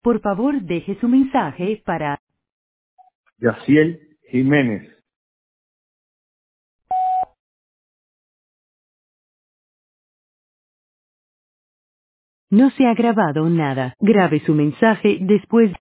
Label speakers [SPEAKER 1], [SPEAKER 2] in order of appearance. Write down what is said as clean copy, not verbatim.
[SPEAKER 1] Por favor, deje su mensaje para
[SPEAKER 2] Yaciel Jiménez.
[SPEAKER 1] No se ha grabado nada. Grabe su mensaje después